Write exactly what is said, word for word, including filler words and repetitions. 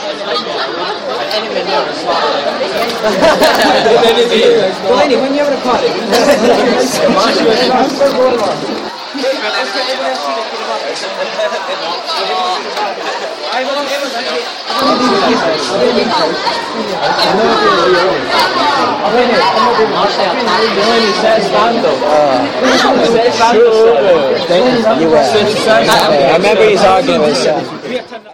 Delaney, when you having a party? I remember he's arguing with